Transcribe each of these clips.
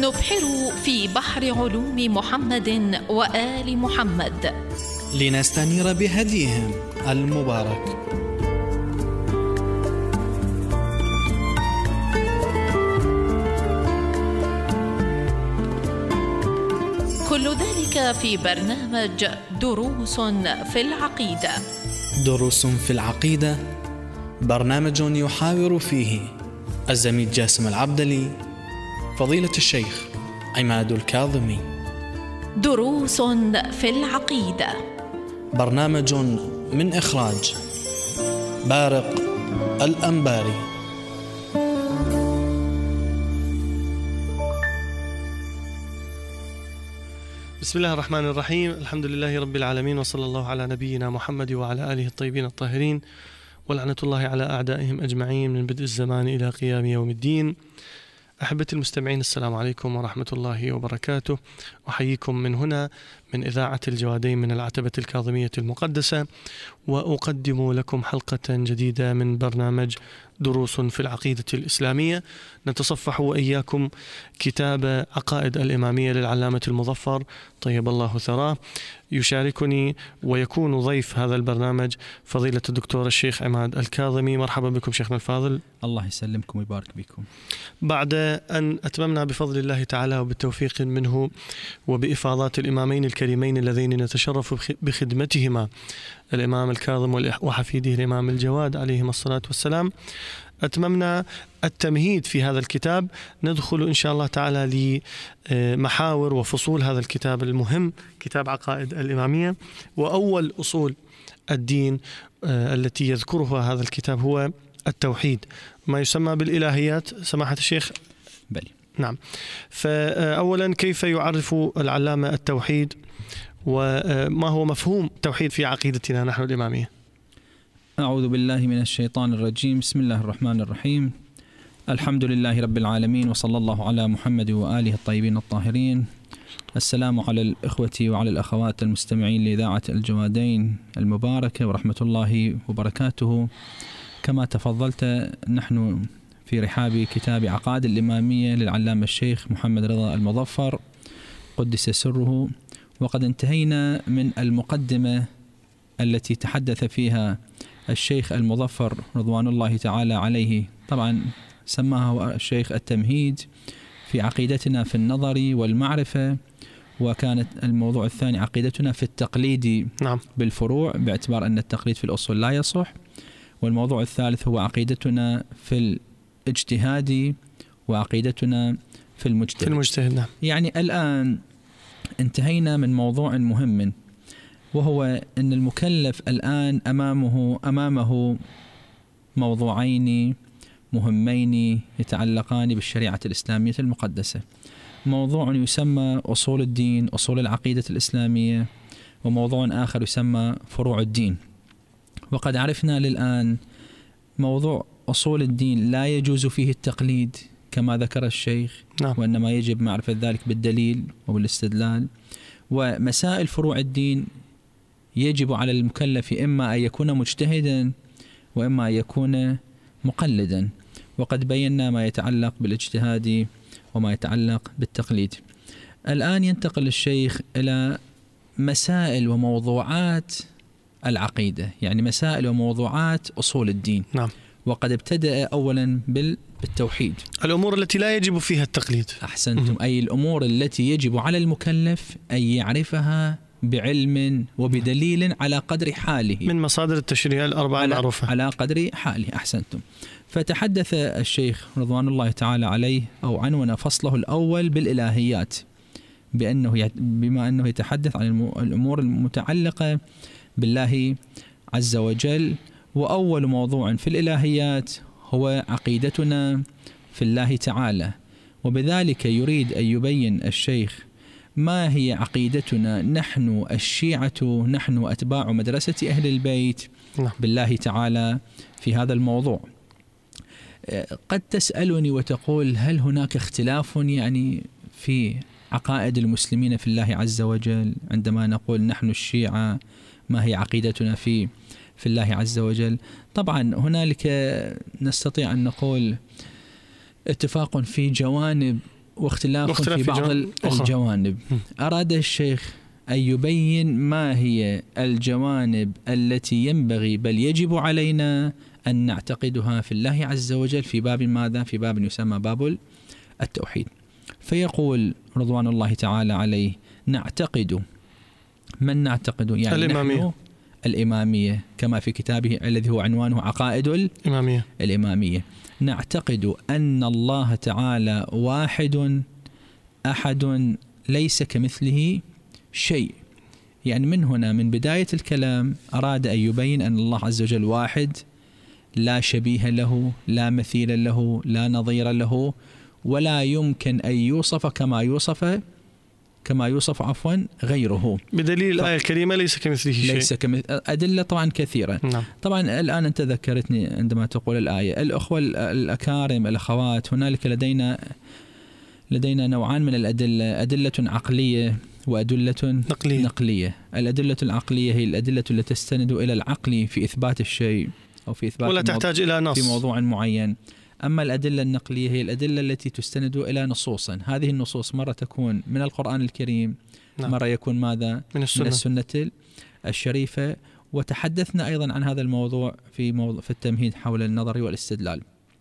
نبحر في بحر علوم محمد وآل محمد لنستنير بهديهم المبارك. كل ذلك في برنامج دروس في العقيدة. دروس في العقيدة، برنامج يحاور فيه الزميل جاسم العبدلي، فضيلة الشيخ عماد الكاظمي. دروس في العقيدة، برنامج من إخراج بارق الأنباري. بسم الله الرحمن الرحيم. الحمد لله رب العالمين، وصلى الله على نبينا محمد وعلى آله الطيبين الطاهرين، ولعنة الله على أعدائهم أجمعين من بدء الزمان إلى قيام يوم الدين. أحبتي المستمعين، السلام عليكم ورحمة الله وبركاته. أحييكم من هنا من إذاعة الجوادين من العتبة الكاظمية المقدسة، وأقدم لكم حلقة جديدة من برنامج دروس في العقيدة الإسلامية. نتصفح وإياكم كتاب عقائد الإمامية للعلامة المظفر طيب الله ثراه. يشاركني ويكون ضيف هذا البرنامج فضيلة الدكتور الشيخ عماد الكاظمي. مرحبا بكم شيخنا الفاضل. الله يسلمكم ويبارك بكم. بعد أن أتممنا بفضل الله تعالى وبالتوفيق منه وبإفاضات الإمامين الكريمين اللذين نتشرف بخدمتهما، الإمام الكاظم وحفيده الإمام الجواد عليهما الصلاة والسلام، أتممنا التمهيد في هذا الكتاب. ندخل إن شاء الله تعالى لمحاور وفصول هذا الكتاب المهم، كتاب عقائد الإمامية. وأول أصول الدين التي يذكرها هذا الكتاب هو التوحيد، ما يسمى بالإلهيات. سماحة الشيخ؟ بلي. نعم. فأولا، كيف يعرف العلامة التوحيد، وما هو مفهوم التوحيد في عقيدتنا نحن الإمامية؟ أعوذ بالله من الشيطان الرجيم. بسم الله الرحمن الرحيم. الحمد لله رب العالمين، وصلى الله على محمد وآله الطيبين الطاهرين. السلام على الإخوة وعلى الأخوات المستمعين لإذاعة الجوادين المباركة، ورحمة الله وبركاته. كما تفضلت، نحن في رحاب كتاب عقائد الإمامية للعلامة الشيخ محمد رضا المظفر قدس سره، وقد انتهينا من المقدمة التي تحدث فيها الشيخ المظفر رضوان الله تعالى عليه. طبعا سماها الشيخ التمهيد في عقيدتنا في النظر والمعرفة، وكانت الموضوع الثاني عقيدتنا في التقليد بالفروع، باعتبار أن التقليد في الأصول لا يصح. والموضوع الثالث هو عقيدتنا في الاجتهاد وعقيدتنا في المجتهد. نعم. يعني الآن انتهينا من موضوع مهم، وهو أن المكلف الآن أمامه موضوعين مهمين يتعلقان بالشريعة الإسلامية المقدسة. موضوع يسمى أصول الدين، أصول العقيدة الإسلامية، وموضوع آخر يسمى فروع الدين. وقد عرفنا للآن موضوع أصول الدين لا يجوز فيه التقليد كما ذكر الشيخ، وإنما يجب معرفة ذلك بالدليل وبالاستدلال. ومسائل فروع الدين يجب على المكلف إما أن يكون مجتهدا وإما أن يكون مقلدا، وقد بينا ما يتعلق بالاجتهاد وما يتعلق بالتقليد. الآن ينتقل الشيخ إلى مسائل وموضوعات العقيدة، يعني مسائل وموضوعات أصول الدين. نعم. وقد ابتدأ أولا بالتوحيد، الأمور التي لا يجب فيها التقليد. أحسنتم. أي الأمور التي يجب على المكلف أن يعرفها بعلم وبدليل على قدر حاله، من مصادر التشريع الأربعة المعروفة، على قدر حاله. أحسنتم. فتحدث الشيخ رضوان الله تعالى عليه، أو عنون فصله الأول بالإلهيات، بما أنه يتحدث عن الأمور المتعلقة بالله عز وجل. وأول موضوع في الإلهيات هو عقيدتنا في الله تعالى، وبذلك يريد أن يبين الشيخ ما هي عقيدتنا نحن الشيعة، نحن أتباع مدرسة أهل البيت بالله تعالى في هذا الموضوع. قد تسألني وتقول: هل هناك اختلاف يعني في عقائد المسلمين في الله عز وجل عندما نقول نحن الشيعة؟ ما هي عقيدتنا في الله عز وجل؟ طبعا هنالك نستطيع أن نقول اتفاق في جوانب واختلاف في بعض الجوانب. أراد الشيخ أن يبين ما هي الجوانب التي ينبغي بل يجب علينا أن نعتقدها في الله عز وجل في باب ماذا؟ في باب يسمى باب التوحيد. فيقول رضوان الله تعالى عليه: نعتقد. من نعتقد؟ يعني الإمامية كما في كتابه الذي هو عنوانه عقائد الإمامية. نعتقد أن الله تعالى واحد أحد ليس كمثله شيء. يعني من هنا من بداية الكلام أراد أن يبين أن الله عز وجل واحد لا شبيه له، لا مثيل له، لا نظير له، ولا يمكن أن يوصف كما يوصف غيره، بدليل الآية الكريمة ليس كمثله شيء. أدلة طبعا كثيرة. نعم. طبعا الآن أنت ذكرتني عندما تقول الآية. الأخوة الأكارم الأخوات، هنالك لدينا نوعان من الأدلة: أدلة عقلية وأدلة نقلية. الأدلة العقلية هي الأدلة التي تستند إلى العقل في إثبات الشيء أو في إثبات ولا تحتاج إلى نص في موضوع معين. أما الأدلة النقلية هي الأدلة التي تستند إلى نصوص. هذه النصوص مرة تكون من القرآن الكريم، نعم. مرة يكون ماذا؟ من السنة الشريفة. وتحدثنا أيضا عن هذا الموضوع في التمهيد حول النظر والاستدلال.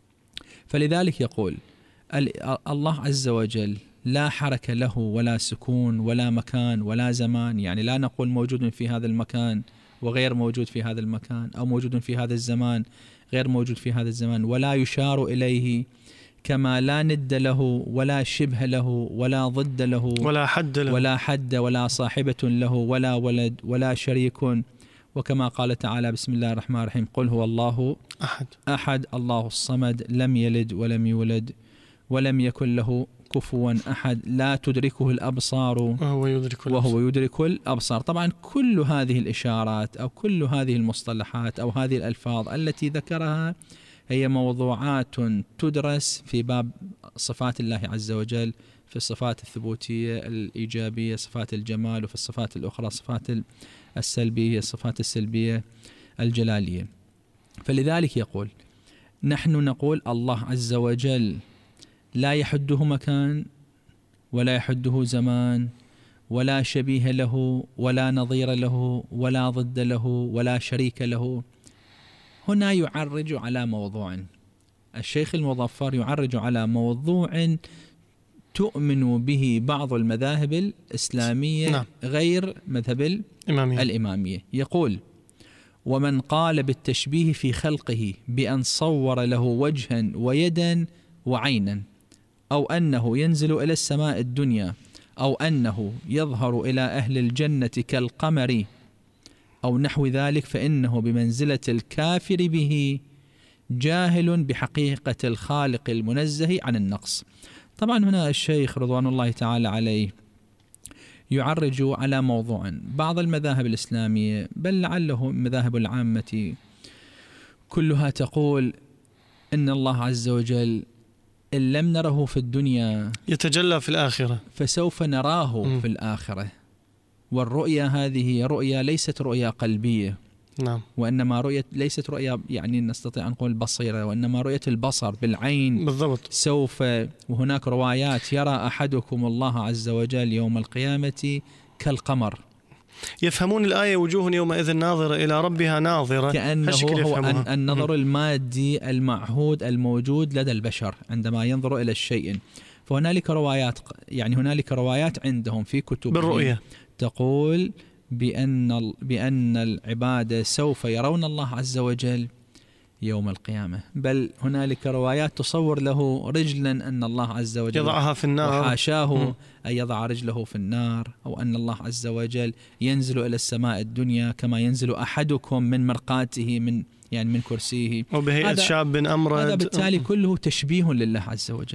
فلذلك يقول الله عز وجل لا حركة له ولا سكون ولا مكان ولا زمان. يعني لا نقول موجود في هذا المكان وغير موجود في هذا المكان، أو موجود في هذا الزمان غير موجود في هذا الزمان. ولا يشار إليه، كما لا ند له ولا شبه له ولا ضد له ولا حد ولا صاحبة له ولا ولد ولا شريك. وكما قال تعالى: بسم الله الرحمن الرحيم: قل هو الله أحد الله الصمد لم يلد ولم يولد ولم يكن له كفوا أحد لا تدركه الأبصار وهو يدرك الأبصار. طبعا كل هذه الإشارات أو كل هذه المصطلحات أو هذه الألفاظ التي ذكرها هي موضوعات تدرس في باب صفات الله عز وجل، في الصفات الثبوتية الإيجابية، صفات الجمال، وفي الصفات الأخرى صفات السلبية، الصفات السلبية الجلالية. فلذلك يقول: نحن نقول الله عز وجل لا يحده مكان ولا يحده زمان ولا شبيه له ولا نظير له ولا ضد له ولا شريك له. هنا يعرج على موضوع، الشيخ المظفر يعرج على موضوع تؤمن به بعض المذاهب الإسلامية، نعم. غير مذهب الإمامية. يقول: ومن قال بالتشبيه في خلقه بأن صور له وجها ويدا وعينا، أو أنه ينزل إلى السماء الدنيا، أو أنه يظهر إلى أهل الجنة كالقمر أو نحو ذلك، فإنه بمنزلة الكافر به جاهل بحقيقة الخالق المنزه عن النقص. طبعا هنا الشيخ رضوان الله تعالى عليه يعرج على موضوع بعض المذاهب الإسلامية، بل لعله مذاهب العامة كلها تقول إن الله عز وجل إن لم نره في الدنيا يتجلى في الآخرة، فسوف نراه في الآخرة. والرؤيا هذه رؤيا ليست رؤيا قلبية، نعم. وإنما رؤية ليست رؤيا يعني نستطيع أن نقول بصيرة، وإنما رؤية البصر بالعين بالضبط. سوف. وهناك روايات: يرى أحدكم الله عز وجل يوم القيامة كالقمر. يفهمون الآية: وجوه يومئذ ناظرة إلى ربها ناظرة، كأنه هو النظر المادي المعهود الموجود لدى البشر عندما ينظر إلى الشيء. فهنالك روايات، يعني هنالك روايات عندهم في كتب بالرؤية تقول بأن العباد سوف يرون الله عز وجل يوم القيامة. بل هنالك روايات تصور له رجلا أن الله عز وجل يضعها في النار، وحاشاه أن يضع رجله في النار، أو أن الله عز وجل ينزل إلى السماء الدنيا كما ينزل أحدكم من مرقاته من كرسيه، وبهيئة شاب أمرد. هذا بالتالي كله تشبيه لله عز وجل.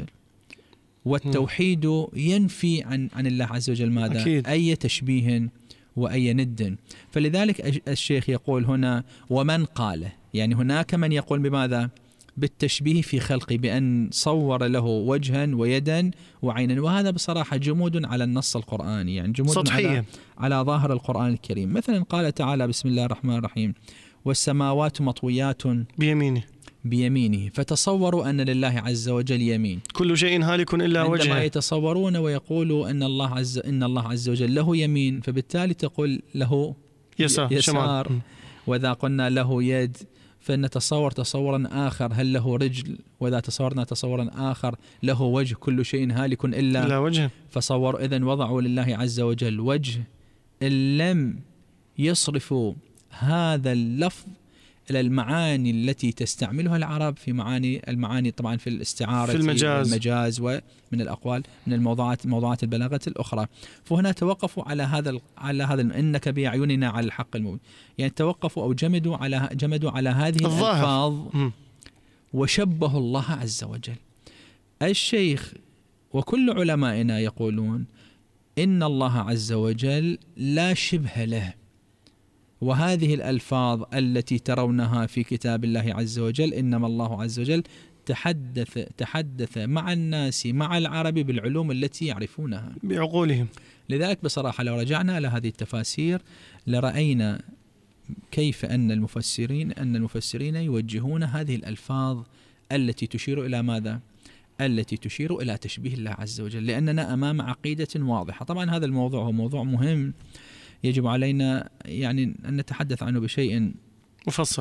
والتوحيد ينفي عن الله عز وجل ماذا؟ أكيد. أي تشبيه وأي ند. فلذلك الشيخ يقول هنا: ومن قال، يعني هناك من يقول بماذا؟ بالتشبيه في خلقه، بأن صور له وجها ويدا وعينا. وهذا بصراحة جمود على النص القرآني، يعني جمود سطحية على ظاهر القرآن الكريم. مثلا قال تعالى: بسم الله الرحمن الرحيم: والسماوات مطويات بيمينه، فتصوروا أن لله عز وجل يمين. كل شيء هالك إلا وجهه. عندما يتصورون ويقولوا أن الله عز وجل له يمين، فبالتالي تقول له يسار. وإذا قلنا له يد فنتصور تصورا آخر، هل له رجل؟ وإذا تصورنا تصورا آخر له وجه، كل شيء هالك إلا وجهه. فصور إذن وضعوا لله عز وجل وجه. إن لم يصرفوا هذا اللفظ إلى المعاني التي تستعملها العرب في المعاني طبعا في الاستعارة في المجاز ومن الأقوال من موضوعات البلاغة الأخرى، فهنا توقفوا على هذا إنك بأعيننا على الحق المبين، يعني توقفوا أو جمدوا على هذه الألفاظ وشبهوا الله عز وجل. الشيخ وكل علمائنا يقولون إن الله عز وجل لا شبه له، وهذه الألفاظ التي ترونها في كتاب الله عز وجل إنما الله عز وجل تحدث مع الناس مع العرب بالعلوم التي يعرفونها بعقولهم. لذلك بصراحة لو رجعنا إلى هذه التفاسير لرأينا كيف أن المفسرين يوجهون هذه الألفاظ التي تشير إلى ماذا؟ التي تشير إلى تشبيه الله عز وجل، لأننا أمام عقيدة واضحة. طبعا هذا الموضوع هو موضوع مهم يجب علينا يعني أن نتحدث عنه بشيء مفصل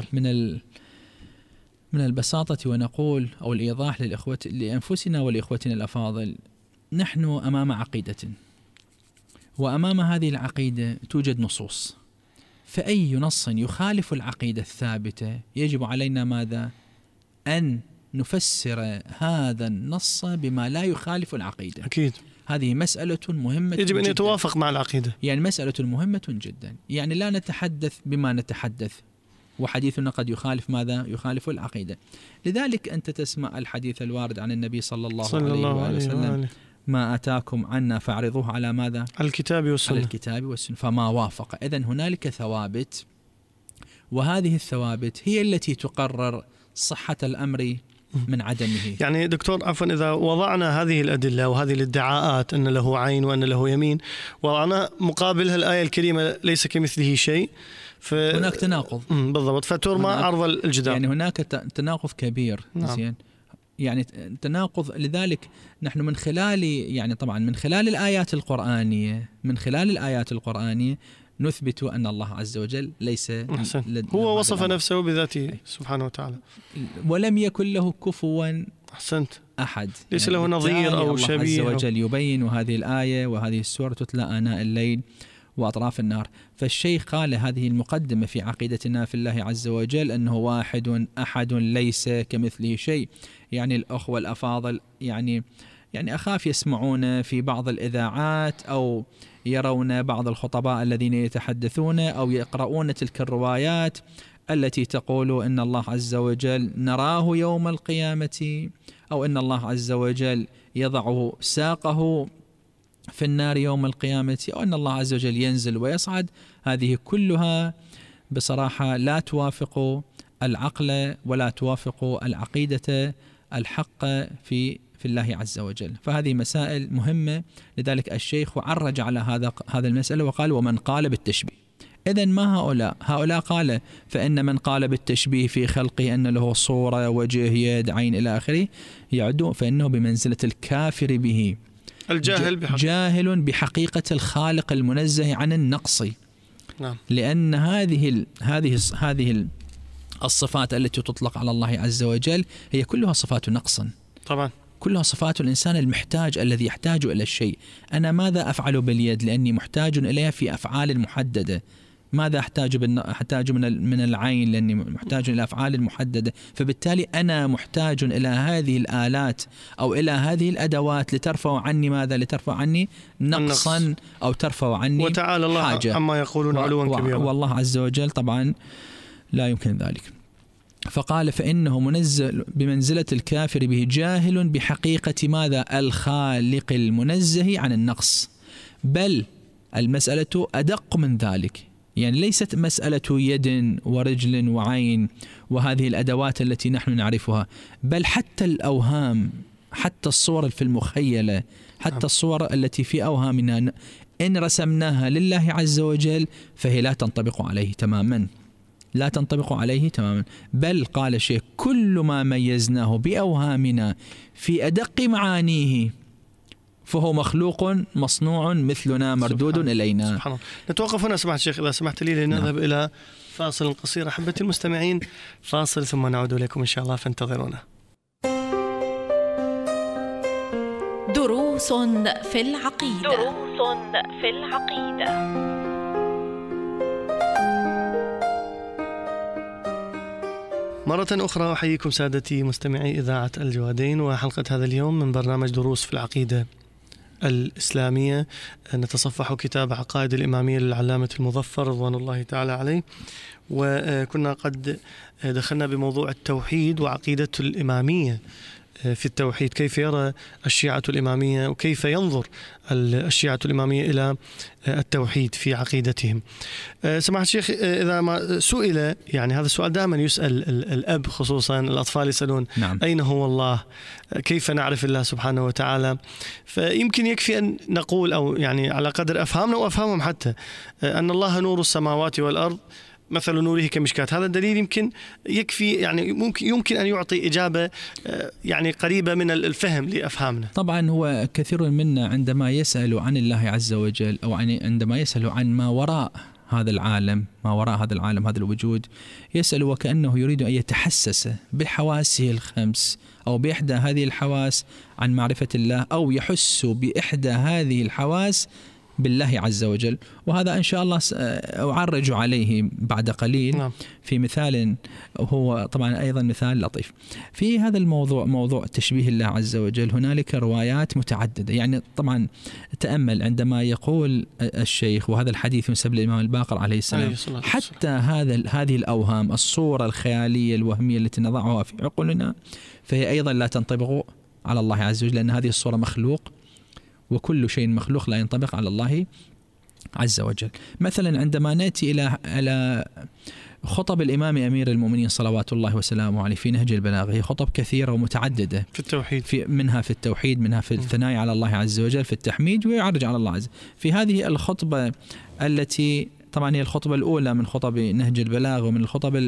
من البساطة، ونقول أو الإيضاح لأنفسنا ولإخوتنا الأفاضل. نحن أمام عقيدة، وأمام هذه العقيدة توجد نصوص، فأي نص يخالف العقيدة الثابتة يجب علينا ماذا؟ أن نفسر هذا النص بما لا يخالف العقيدة. أكيد هذه مسألة مهمة يجب أن يتوافق مع العقيدة، يعني مسألة مهمة جدا. يعني لا نتحدث بما نتحدث وحديثنا قد يخالف ماذا؟ يخالف العقيدة. لذلك أنت تسمع الحديث الوارد عن النبي صلى الله عليه وسلم ما أتاكم عنا فاعرضوه على ماذا؟ على الكتاب والسنة. فما وافق. إذن هنالك ثوابت، وهذه الثوابت هي التي تقرر صحة الأمر من عدمه. يعني دكتور عفوا، إذا وضعنا هذه الأدلة وهذه الادعاءات أن له عين وأن له يمين، وضعنا مقابلها الآية الكريمة ليس كمثله شيء، هناك تناقض. بالضبط، فترمى عرض الجدار. يعني هناك تناقض كبير. نعم. يعني تناقض. لذلك نحن من خلال من خلال الآيات القرآنية نثبت أن الله عز وجل ليس هو وصف نفسه بذاته سبحانه وتعالى، ولم يكن له كفوا أحد، ليس له نظير أو شبيه. الله عز وجل يبين هذه الآية وهذه السورة تتلى آناء الليل وأطراف النهار. فالشيخ قال هذه المقدمة في عقيدتنا في الله عز وجل أنه واحد أحد ليس كمثله شيء. يعني الأخوة الأفاضل يعني أخاف يسمعون في بعض الإذاعات أو يرون بعض الخطباء الذين يتحدثون أو يقرؤون تلك الروايات التي تقول إن الله عز وجل نراه يوم القيامة، أو إن الله عز وجل يضع ساقه في النار يوم القيامة، أو أن الله عز وجل ينزل ويصعد. هذه كلها بصراحة لا توافق العقل ولا توافق العقيدة الحق في الله عز وجل. فهذه مسائل مهمة. لذلك الشيخ عرج على هذا المسألة وقال ومن قال بالتشبيه. إذن ما هؤلاء قال فإن من قال بالتشبيه في خلقه أن له صورة وجه يد عين إلى آخره يعد فإنه بمنزلة الكافر به، جاهل بحقيقة الخالق المنزه عن النقص. نعم. لأن هذه الصفات التي تطلق على الله عز وجل هي كلها صفات نقص، طبعا كلها صفات الإنسان المحتاج الذي يحتاج إلى الشيء. أنا ماذا أفعل باليد لأني محتاج إليها في أفعال محددة؟ ماذا أحتاج من العين لأني محتاج إلى أفعال محددة؟ فبالتالي أنا محتاج إلى هذه الآلات أو إلى هذه الأدوات لترفع عني ماذا؟ لترفع عني نقصا أو ترفع عني وتعالى الله حاجة. عما يقولون علوا كبيرا. والله عز وجل طبعا لا يمكن ذلك. فقال فإنه منزل بمنزلة الكافر به، جاهل بحقيقة ماذا؟ الخالق المنزه عن النقص. بل المسألة أدق من ذلك، يعني ليست مسألة يد ورجل وعين وهذه الأدوات التي نحن نعرفها، بل حتى الأوهام، حتى الصور في المخيلة، حتى الصور التي في أوهامنا إن رسمناها لله عز وجل فهي لا تنطبق عليه تماما. لا تنطبق عليه تماما، بل قال الشيخ كل ما ميزناه بأوهامنا في أدق معانيه فهو مخلوق مصنوع مثلنا مردود إلينا. سبحان الله. نتوقف هنا سماحة الشيخ إذا سمحت لي لنذهب إلى فاصل قصير أحبتي المستمعين، فاصل ثم نعود إليكم إن شاء الله، فانتظرونا. دروس في العقيدة. دروس في العقيدة. مرة أخرى أحييكم سادتي مستمعي إذاعة الجوادين وحلقة هذا اليوم من برنامج دروس في العقيدة الإسلامية. نتصفح كتاب عقائد الإمامية للعلامة المظفر رضوان الله تعالى عليه، وكنا قد دخلنا بموضوع التوحيد وعقيدة الإمامية في التوحيد، كيف يرى الشيعة الإمامية وكيف ينظر الشيعة الإمامية إلى التوحيد في عقيدتهم. سماحة الشيخ، إذا ما سئل، يعني هذا السؤال دائما يسأل الأب، خصوصا الأطفال يسألون نعم. أين هو الله؟ كيف نعرف الله سبحانه وتعالى؟ فيمكن يكفي أن نقول، أو يعني على قدر أفهامنا وأفهمهم حتى، أن الله نور السماوات والأرض مثل نوره كمشكاة. هذا الدليل يمكن يكفي، يعني يمكن أن يعطي إجابة يعني قريبة من الفهم لأفهامنا. طبعا هو كثير منا عندما يسأل عن الله عز وجل، أو عندما يسأل عن ما وراء هذا العالم، ما وراء هذا العالم، هذا الوجود، يسأل وكأنه يريد أن يتحسس بحواسه الخمس أو بإحدى هذه الحواس عن معرفة الله، أو يحس بإحدى هذه الحواس بالله عز وجل. وهذا إن شاء الله أعرج عليه بعد قليل في مثال هو طبعا أيضا مثال لطيف في هذا الموضوع، موضوع تشبيه الله عز وجل. هنالك روايات متعددة، يعني طبعا تأمل عندما يقول الشيخ، وهذا الحديث من سبيل الإمام الباقر عليه السلام، حتى هذه الأوهام، الصورة الخيالية الوهمية التي نضعها في عقولنا، فهي أيضا لا تنطبق على الله عز وجل، لأن هذه الصورة مخلوق، وكل شيء مخلوق لا ينطبق على الله عز وجل. مثلا عندما نأتي إلى خطب الإمام أمير المؤمنين صلوات الله وسلامه عليه في نهج البلاغة، هي خطب كثيرة ومتعددة في التوحيد، منها في التوحيد، منها في الثناء على الله عز وجل، في التحميد ويعرج على الله عز وجل. في هذه الخطبة التي طبعا هي الخطبة الأولى من خطب نهج البلاغة، ومن الخطب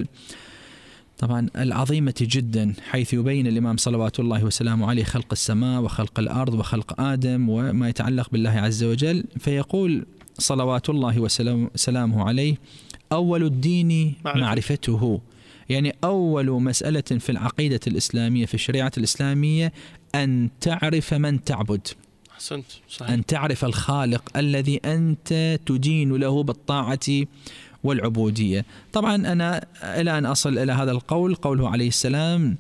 طبعا العظيمة جدا، حيث يبين الإمام صلوات الله وسلامه عليه خلق السماء وخلق الأرض وخلق آدم وما يتعلق بالله عز وجل. فيقول صلوات الله وسلامه عليه: أول الدين معرفته، يعني أول مسألة في العقيدة الإسلامية في الشريعة الإسلامية أن تعرف من تعبد. أحسنت، صحيح. أن تعرف الخالق الذي أنت تدين له بالطاعة والعبودية. طبعا أنا إلى أن أصل إلى هذا القول، قوله عليه السلام: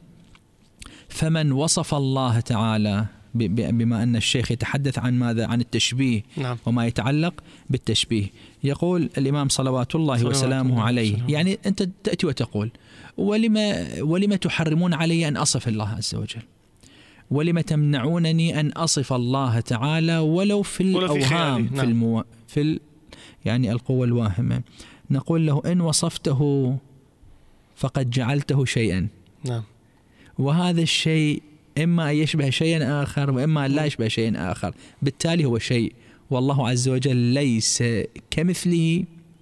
فمن وصف الله تعالى، بما أن الشيخ يتحدث عن ماذا؟ عن التشبيه، نعم. وما يتعلق بالتشبيه. يقول الإمام صلوات الله وسلامه عليه، يعني أنت تأتي وتقول: ولما تحرمون علي أن أصف الله عز وجل؟ ولما تمنعونني أن أصف الله تعالى ولو في الأوهام، نعم. يعني القوة الواهمة؟ نقول له: إن وصفته فقد جعلته شيئا، نعم. وهذا الشيء إما أن يشبه شيئا آخر وإما أن لا يشبه شيئا آخر، بالتالي هو شيء، والله عز وجل ليس كمثله،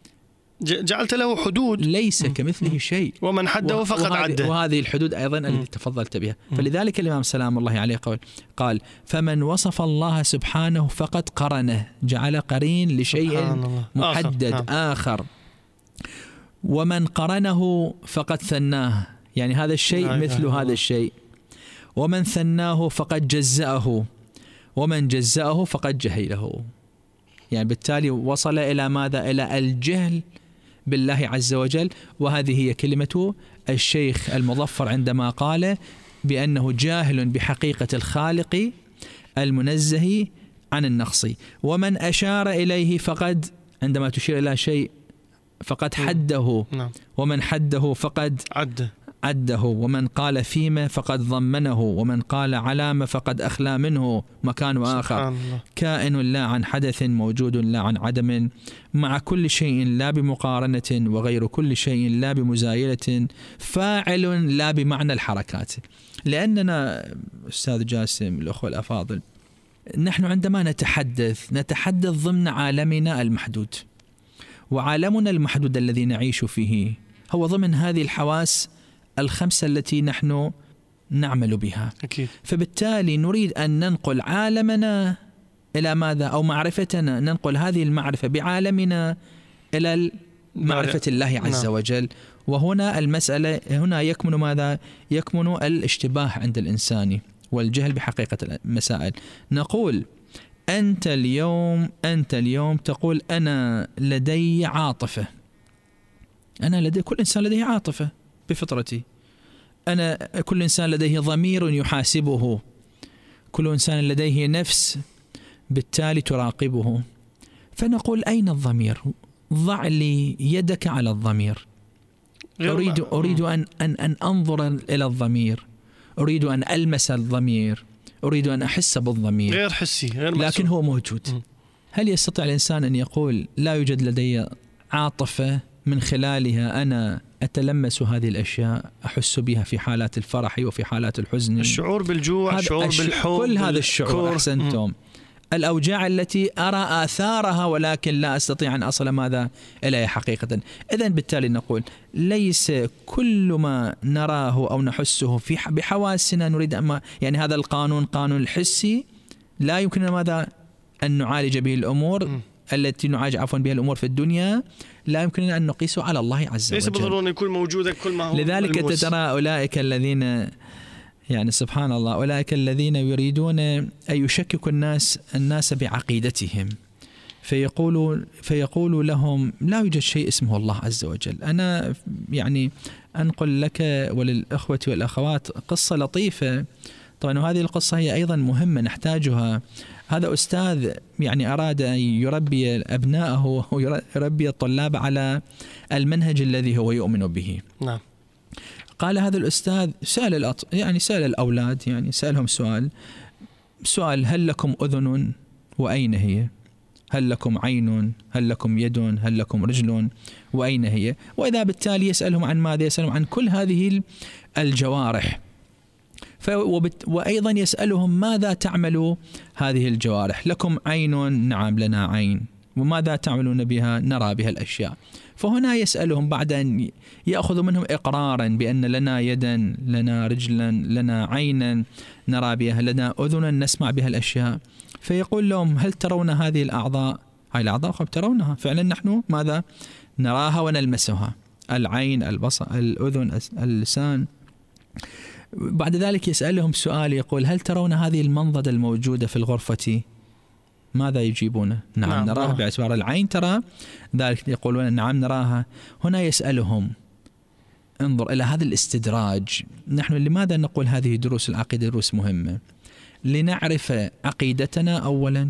جعلت له حدود، ليس كمثله شيء، ومن حده فقد عده، وهذه الحدود أيضا التي تفضلت بها. فلذلك الإمام سلام الله عليه قال: فمن وصف الله سبحانه فقد قرنه، جعل قرين لشيء محدد آخر. ومن قرنه فقد ثناه، يعني هذا الشيء مثل هذا الشيء. ومن ثناه فقد جزأه، ومن جزأه فقد جهله. يعني بالتالي وصل إلى ماذا؟ إلى الجهل بالله عز وجل. وهذه هي كلمة الشيخ المظفر عندما قال بأنه جاهل بحقيقة الخالق المنزه عن النقص. ومن أشار إليه فقد، عندما تشير إلى شيء فقد حده، ومن حده فقد عده، ومن قال فيما فقد ضمنه، ومن قال علامة فقد أخلى منه مكان آخر. كائن لا عن حدث، موجود لا عن عدم، مع كل شيء لا بمقارنة، وغير كل شيء لا بمزايلة، فاعل لا بمعنى الحركات. لأننا أستاذ جاسم، الأخوة الأفاضل، نحن عندما نتحدث ضمن عالمنا المحدود، وعالمنا المحدود الذي نعيش فيه هو ضمن هذه الحواس الخمسة التي نحن نعمل بها. أكيد. فبالتالي نريد أن ننقل عالمنا إلى ماذا؟ أو معرفتنا، ننقل هذه المعرفة بعالمنا إلى معرفة الله عز وجل. وهنا المسألة هنا يكمن ماذا؟ يكمن الاشتباه عند الإنسان والجهل بحقيقة المسائل. نقول أنت اليوم تقول أنا لدي عاطفة، كل إنسان لديه عاطفة بفطرتي، كل إنسان لديه ضمير يحاسبه، كل إنسان لديه نفس بالتالي تراقبه. فنقول أين الضمير؟ ضع لي يدك على الضمير. أريد أن أنظر إلى الضمير، أريد أن ألمس الضمير، أريد أن أحس بالضمير. غير حسي، غير محسوس. لكن هو موجود. هل يستطيع الإنسان أن يقول لا يوجد لدي عاطفة من خلالها أنا أتلمس هذه الأشياء، أحس بها في حالات الفرح وفي حالات الحزن، الشعور بالجوع، الشعور بالحب، كل هذا الشعور. أحسنتم. الأوجاع التي أرى آثارها ولكن لا أستطيع أن أصل ماذا إليها حقيقة. إذن بالتالي نقول ليس كل ما نراه أو نحسه بحواسنا نريد يعني هذا القانون، قانون الحسي، لا يمكننا ماذا أن نعالج به الأمور التي نعالج بها الأمور في الدنيا، لا يمكننا أن نقيسه على الله عز وجل. ليس بالضرورة أن يكون موجودا كل ما هو. لذلك ترى أولئك الذين يعني سبحان الله، أولئك الذين يريدون أن يشككوا الناس بعقيدتهم، فيقولوا لهم لا يوجد شيء اسمه الله عز وجل. أنا يعني أنقل لك وللأخوة والأخوات قصة لطيفة طبعا، وهذه القصة هي أيضا مهمة نحتاجها. هذا أستاذ يعني أراد أن يربي أبنائه ويربي الطلاب على المنهج الذي هو يؤمن به. نعم. قال هذا الأستاذ سأل الأولاد، يعني سألهم سؤال هل لكم أذن وأين هي؟ هل لكم عين؟ هل لكم يد؟ هل لكم رجل؟ وأين هي؟ وإذا بالتالي يسألهم عن ماذا؟ يسألهم عن كل هذه الجوارح. وأيضا يسألهم ماذا تعمل هذه الجوارح؟ لكم عين؟ نعم لنا عين. وماذا تعملون بها؟ نرى بها الأشياء. فهنا يسألهم بعد أن يأخذ منهم إقرارا بأن لنا يدا، لنا رجلا، لنا عينا نرى بها، لنا أذنا نسمع بها الأشياء. فيقول لهم هل ترون هذه الأعضاء؟ هاي الأعضاء ترونها فعلا، نحن ماذا نراها ونلمسها، العين، البصر، الأذن، اللسان. بعد ذلك يسألهم سؤال يقول هل ترون هذه المنضدة الموجودة في الغرفة؟ ماذا يجيبون؟ نعم نراها باعتبار العين ترى، ذلك يقولون نعم نراها. هنا يسألهم، انظر إلى هذا الاستدراج. نحن لماذا نقول هذه دروس العقيدة دروس مهمة؟ لنعرف عقيدتنا أولا،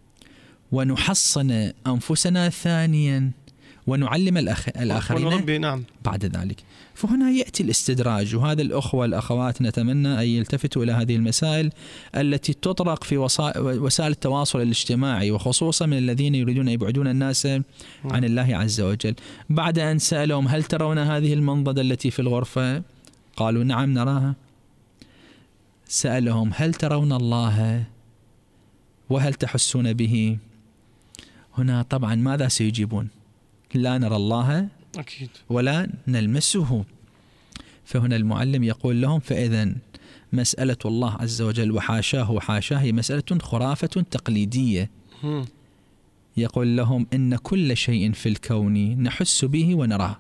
ونحصن أنفسنا ثانيا، ونعلم الآخرين نعم. بعد ذلك. فهنا يأتي الاستدراج. وهذا الأخوة والأخوات نتمنى أن يلتفتوا إلى هذه المسائل التي تطرق في وسائل التواصل الاجتماعي، وخصوصا من الذين يريدون أن يبعدون الناس عن الله عز وجل. بعد أن سألهم هل ترون هذه المنضدة التي في الغرفة؟ قالوا نعم نراها. سألهم هل ترون الله وهل تحسون به؟ هنا طبعا ماذا سيجيبون؟ لا نرى الله أكيد ولا نلمسه. فهنا المعلم يقول لهم فإذن مسألة الله عز وجل وحاشاه وحاشاه هي مسألة خرافة تقليدية. يقول لهم إن كل شيء في الكون نحس به ونراه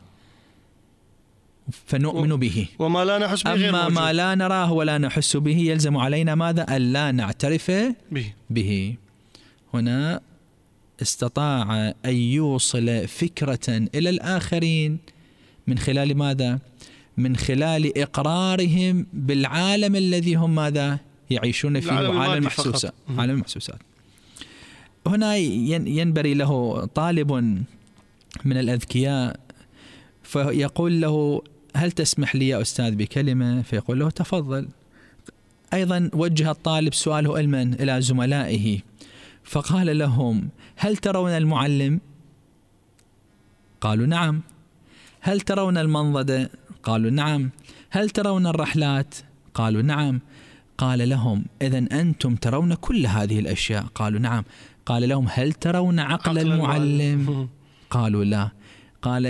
فنؤمن به، وما لا نحس به غير أما موجود. ما لا نراه ولا نحس به يلزم علينا ماذا؟ ألا نعترف به. هنا استطاع أن يوصل فكرة إلى الآخرين من خلال ماذا؟ من خلال إقرارهم بالعالم الذي هم ماذا؟ يعيشون فيه، عالم المحسوسات. عالم المحسوسات. هنا ينبري له طالب من الأذكياء فيقول له هل تسمح لي يا أستاذ بكلمة؟ فيقول له تفضل. أيضا وجه الطالب سؤاله إلى زملائه فقال لهم هل ترون المعلم؟ قالوا نعم. هل ترون المنضدة؟ قالوا نعم. هل ترون الرحلات؟ قالوا نعم. قال لهم إذن أنتم ترون كل هذه الأشياء؟ قالوا نعم. قال لهم هل ترون عقل المعلم؟ قالوا لا. قال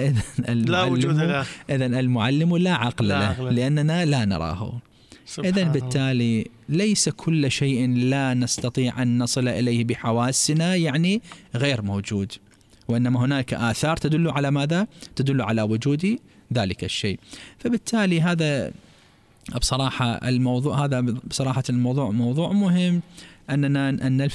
إذن المعلم لا عقل له لأننا لا نراه. إذن بالتالي ليس كل شيء لا نستطيع أن نصل إليه بحواسنا يعني غير موجود، وإنما هناك آثار تدل على ماذا؟ تدل على وجود ذلك الشيء. فبالتالي هذا بصراحة الموضوع موضوع مهم أننا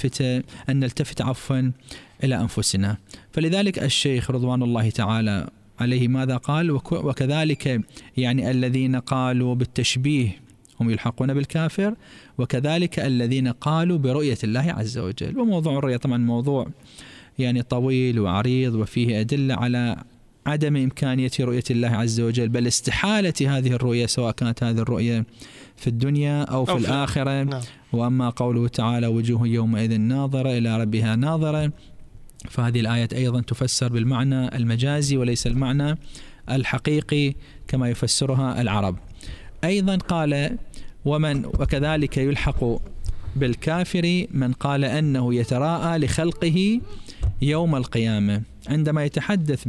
أن نلتفت عفوا إلى أنفسنا. فلذلك الشيخ رضوان الله تعالى عليه ماذا قال؟ وكذلك يعني الذين قالوا بالتشبيه هم يلحقون بالكافر، وكذلك الذين قالوا برؤية الله عز وجل. وموضوع الرؤية طبعا موضوع يعني طويل وعريض وفيه أدلة على عدم إمكانية رؤية الله عز وجل، بل استحالة هذه الرؤية سواء كانت هذه الرؤية في الدنيا أو في الآخرة. نعم. وأما قوله تعالى وجوه يومئذ ناظرة إلى ربها ناظرة، فهذه الآية أيضا تفسر بالمعنى المجازي وليس المعنى الحقيقي كما يفسرها العرب. أيضا قال وكذلك يلحق بالكافر من قال أنه يتراءى لخلقه يوم القيامة. عندما يتحدث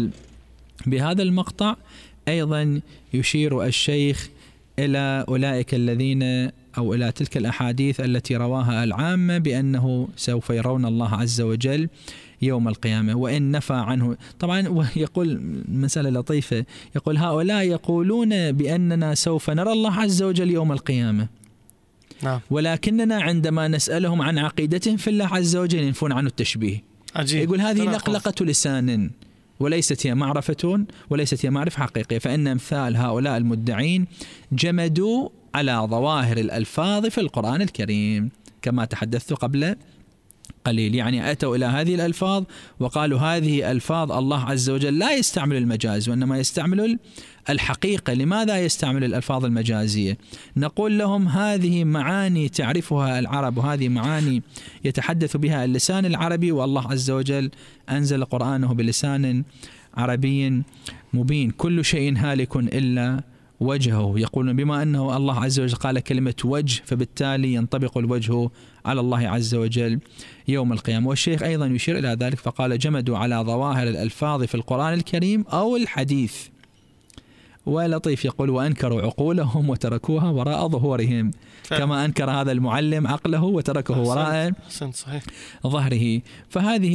بهذا المقطع أيضا يشير الشيخ إلى أولئك الذين أو إلى تلك الأحاديث التي رواها العامة بأنه سوف يرون الله عز وجل يوم القيامة، وإن نفى عنه. طبعا يقول مسألة لطيفة، يقول هؤلاء يقولون بأننا سوف نرى الله عز وجل يوم القيامة، نعم. ولكننا عندما نسألهم عن عقيدتهم في الله عز وجل ينفون عنه التشبيه. عجيب. يقول هذه لقلقة لسان وليست هي معرفة حقيقية. فإن أمثال هؤلاء المدعين جمدوا على ظواهر الألفاظ في القرآن الكريم كما تحدثت قبل قليل، يعني أتوا إلى هذه الألفاظ وقالوا هذه ألفاظ الله عز وجل لا يستعمل المجاز وإنما يستعمل الحقيقة. لماذا يستعمل الألفاظ المجازية؟ نقول لهم هذه معاني تعرفها العرب، وهذه معاني يتحدث بها اللسان العربي، والله عز وجل أنزل قرآنه بلسان عربي مبين. كل شيء هالك إلا وجهه. يقولون بما أنه الله عز وجل قال كلمة وجه فبالتالي ينطبق الوجه على الله عز وجل يوم القيامة. والشيخ أيضا يشير إلى ذلك فقال جمدوا على ظواهر الألفاظ في القرآن الكريم أو الحديث. ولطيف يقول وأنكروا عقولهم وتركوها وراء ظهورهم، كما أنكر هذا المعلم عقله وتركه وراء ظهره. فهذا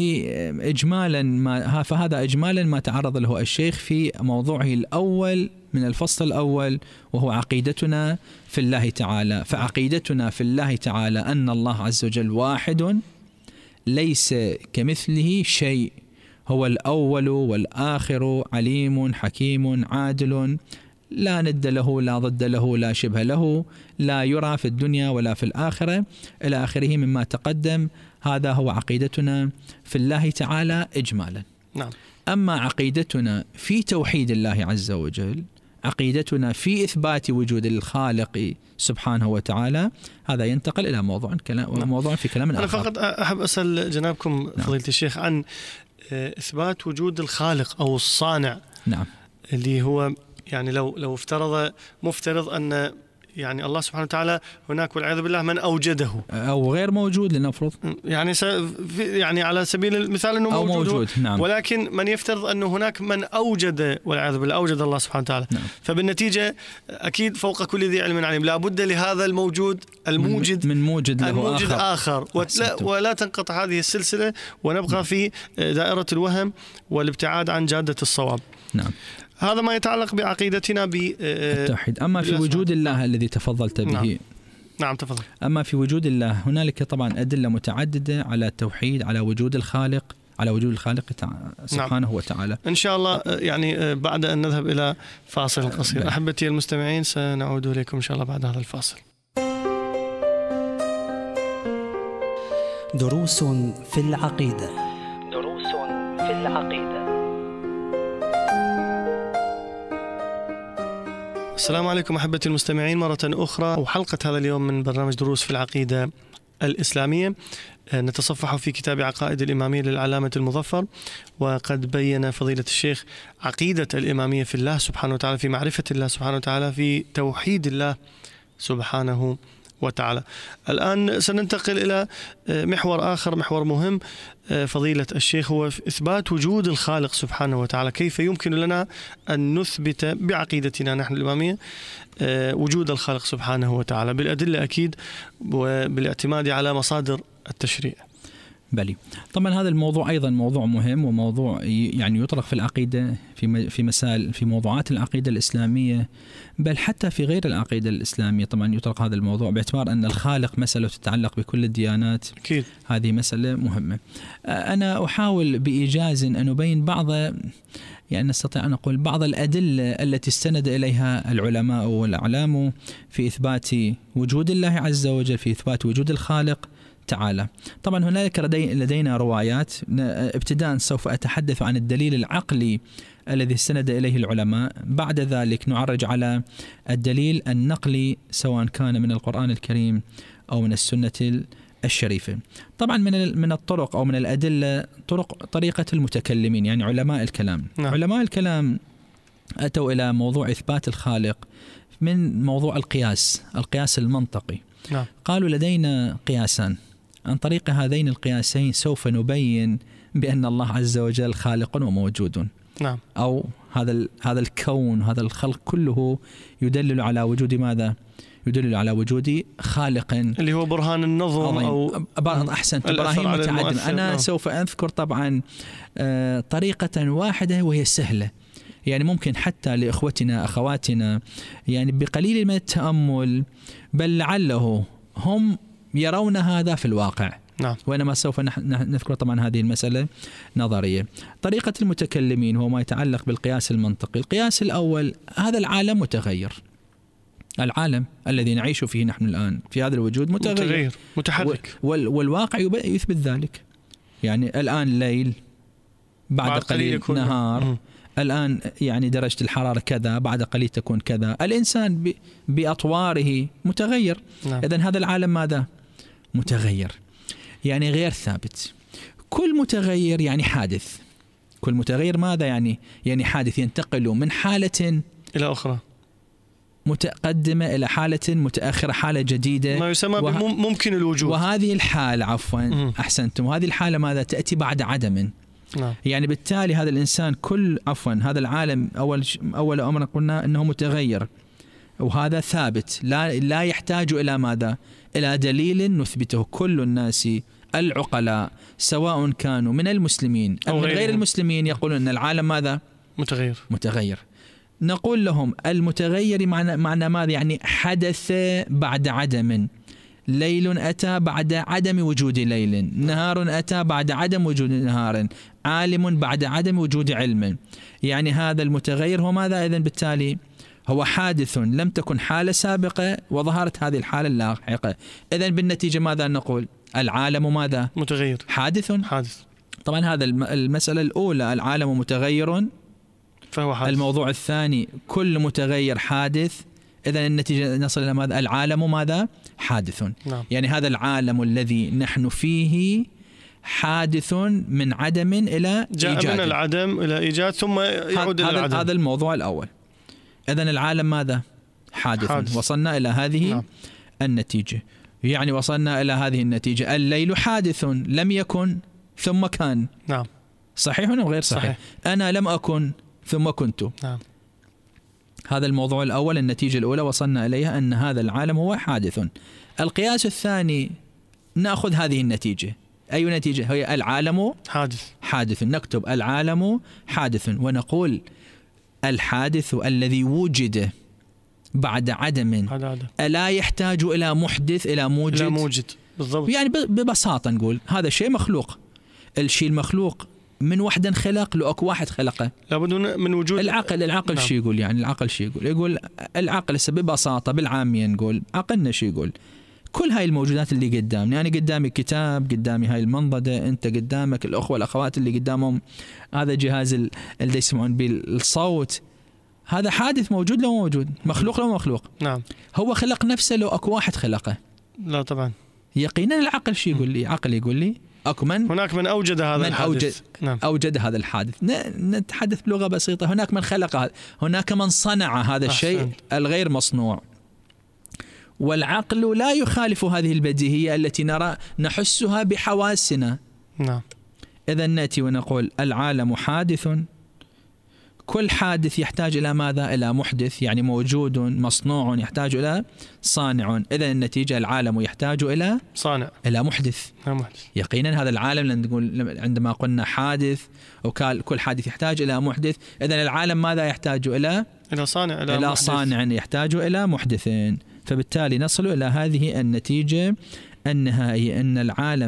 إجمالا ما تعرض له الشيخ في موضوعه الأول من الفصل الأول، وهو عقيدتنا في الله تعالى. فعقيدتنا في الله تعالى أن الله عز وجل واحد ليس كمثله شيء، هو الأول والآخر، عليم حكيم عادل، لا ند له لا ضد له لا شبه له، لا يرى في الدنيا ولا في الآخرة إلى آخره مما تقدم. هذا هو عقيدتنا في الله تعالى إجمالا. نعم. أما عقيدتنا في توحيد الله عز وجل، عقيدتنا في إثبات وجود الخالق سبحانه وتعالى، هذا ينتقل إلى موضوع في كلام آخر. أنا فقط أحب أسأل جنابكم فضيلة الشيخ عن إثبات وجود الخالق أو الصانع. نعم. اللي هو يعني لو مفترض أن يعني الله سبحانه وتعالى هناك والعياذ بالله من أوجده أو غير موجود لنفرض، يعني على سبيل المثال أنه موجود. نعم. ولكن من يفترض أنه هناك من أوجد والعياذ بالله أوجد الله سبحانه وتعالى. نعم. فبالنتيجة أكيد فوق كل ذي علم عليم لا بد لهذا الموجود الموجد من موجد آخر ولا تنقطع هذه السلسلة ونبقى في دائرة الوهم والابتعاد عن جادة الصواب. نعم. هذا ما يتعلق بعقيدتنا بالتوحيد. أما في وجود الله الذي تفضلت به. نعم تفضل. أما في وجود الله هنالك طبعا أدلة متعددة على التوحيد، على وجود الخالق، على وجود الخالق سبحانه وتعالى. إن شاء الله يعني بعد أن نذهب إلى فاصل قصير. أحبتي المستمعين سنعود إليكم إن شاء الله بعد هذا الفاصل. دروس في العقيدة. السلام عليكم أحبتي المستمعين مرة أخرى، وحلقة هذا اليوم من برنامج دروس في العقيدة الإسلامية. نتصفح في كتاب عقائد الإمامية للعلامة المظفر، وقد بين فضيلة الشيخ عقيدة الإمامية في الله سبحانه وتعالى، في معرفة الله سبحانه وتعالى، في توحيد الله سبحانه وتعالى. الآن سننتقل إلى محور آخر، محور مهم فضيلة الشيخ، هو إثبات وجود الخالق سبحانه وتعالى. كيف يمكن لنا أن نثبت بعقيدتنا نحن الإمامية وجود الخالق سبحانه وتعالى؟ بالأدلة أكيد، وبالاعتماد على مصادر التشريع. بلي. طبعا هذا الموضوع أيضا موضوع مهم، وموضوع يعني يطرق في العقيدة في مسائل في موضوعات العقيدة الإسلامية، بل حتى في غير العقيدة الإسلامية طبعا يطرق هذا الموضوع، باعتبار أن الخالق مسألة تتعلق بكل الديانات. أكيد. هذه مسألة مهمة. أنا أحاول بإيجاز أن أبين بعض، يعني نستطيع أن نقول بعض الأدلة التي استند إليها العلماء والأعلام في إثبات وجود الله عز وجل، في إثبات وجود الخالق تعالى. طبعا هنالك لدينا روايات. ابتداء سوف أتحدث عن الدليل العقلي الذي استند إليه العلماء، بعد ذلك نعرج على الدليل النقلي سواء كان من القرآن الكريم أو من السنة الشريفة. طبعا من الطرق أو من الأدلة طريقة المتكلمين، يعني علماء الكلام. نعم. علماء الكلام أتوا إلى موضوع إثبات الخالق من موضوع القياس المنطقي. نعم. قالوا لدينا قياسان، عن طريق هذين القياسين سوف نبين بأن الله عز وجل خالق وموجود. نعم. أو هذا الكون، هذا الخلق كله يدلل على وجود ماذا؟ يدلل على وجود خالق، اللي هو برهان النظم أو أحسنت، براهين متعددة. أنا سوف أذكر طبعا طريقة واحدة وهي سهلة، يعني ممكن حتى لإخوتنا أخواتنا يعني بقليل من التأمل، بل لعله هم يرون هذا في الواقع. نعم. وإنما سوف نذكر طبعا هذه المسألة نظرية. طريقة المتكلمين هو ما يتعلق بالقياس المنطقي. القياس الأول، هذا العالم متغير، العالم الذي نعيش فيه نحن الآن في هذا الوجود متغير متحرك، والواقع يثبت ذلك. يعني الآن ليل، بعد قليل نهار. الآن يعني درجة الحرارة كذا، بعد قليل تكون كذا. الإنسان بأطواره متغير. نعم. إذن هذا العالم ماذا؟ متغير، يعني غير ثابت. كل متغير يعني حادث. كل متغير ماذا يعني؟ يعني حادث، ينتقل من حالة إلى أخرى، متقدمة إلى حالة متأخرة، حالة جديدة، ما يسمى ممكن الوجود. وهذه الحالة أحسنتم، وهذه الحالة ماذا؟ تأتي بعد عدم. نعم. يعني بالتالي هذا الإنسان هذا العالم أول أمر قلنا أنه متغير، وهذا ثابت لا يحتاج إلى ماذا؟ إلى دليل نثبته. كل الناس العقلاء سواء كانوا من المسلمين أو من غير المسلمين يقولون أن العالم ماذا؟ متغير. نقول لهم المتغير معنى ماذا؟ يعني حدث بعد عدم. ليل أتى بعد عدم وجود ليل، نهار أتى بعد عدم وجود نهار، عالم بعد عدم وجود علم. يعني هذا المتغير هو ماذا؟ إذن بالتالي هو حادث، لم تكن حالة سابقة وظهرت هذه الحالة اللاحقة. إذن بالنتيجة ماذا نقول؟ العالم ماذا؟ متغير، حادث. طبعا هذا المسألة الأولى، العالم متغير فهو حادث. الموضوع الثاني، كل متغير حادث. إذن النتيجة نصل إلى ماذا؟ العالم ماذا؟ حادث. نعم. يعني هذا العالم الذي نحن فيه حادث من عدم إلى جاء إيجاد. من العدم إلى إيجاد ثم يعود إلى العدم. هذا الموضوع الأول. إذن العالم ماذا؟ حادث. وصلنا إلى هذه نعم. النتيجة. يعني وصلنا إلى هذه النتيجة، الليل حادث، لم يكن ثم كان. نعم. صحيح ولا غير صحيح؟ أنا لم أكن ثم كنت. نعم. هذا الموضوع الأول، النتيجة الأولى وصلنا إليها أن هذا العالم هو حادث. القياس الثاني، نأخذ هذه النتيجة. أي نتيجة؟ هي العالم حادث. نكتب العالم حادث، ونقول الحادث الذي وجد بعد عدم ألا يحتاج إلى محدث، إلى موجد. بالضبط. يعني ببساطة نقول هذا الشيء مخلوق. الشيء المخلوق من وحدة خلق لو أكو واحد خلقه، لابد من وجود العقل. نعم. شو يقول؟ يعني العقل شو يقول العقل ببساطة بالعامية نقول عقلنا شو يقول؟ كل هاي الموجودات اللي قدامني، أنا قدامي كتاب، قدامي هاي المنضدة، أنت قدامك الأخوة الأخوات اللي قدامهم هذا جهاز اللي يسمعون بالصوت، هذا حادث موجود لو موجود، مخلوق لو مخلوق. نعم. هو خلق نفسه لو أكو واحد خلقه؟ لا طبعا. يقينا العقل شو يقول لي؟ عقل يقول لي أكو هناك من أوجد هذا الحادث. نعم. أوجد هذا الحادث. نتحدث بلغة بسيطة، هناك من خلق هذا، هناك من صنع هذا الشيء الغير مصنوع. والعقل لا يخالف هذه البديهية التي نرى نحسها بحواسنا. نعم. إذن نأتي ونقول العالم حادث، كل حادث يحتاج إلى ماذا؟ إلى محدث، يعني موجود مصنوع يحتاج إلى صانع. إذن النتيجة العالم يحتاج إلى صانع، إلى محدث. يقينا هذا العالم نقول عندما قلنا حادث وكل حادث يحتاج إلى محدث، إذن العالم ماذا يحتاج إلى صانع، إلى صانع يحتاج إلى محدثين. فبالتالي نصل إلى هذه النتيجة النهائية أن